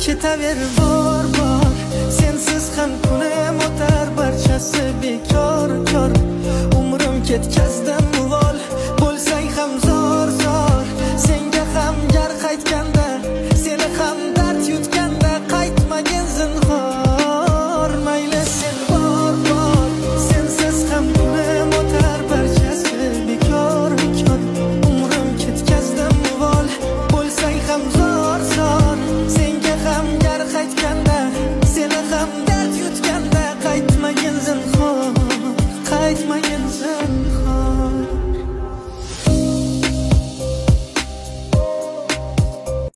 ketaver bor sensiz ham kunim o'tar barchasi bekor umrim ketkazdim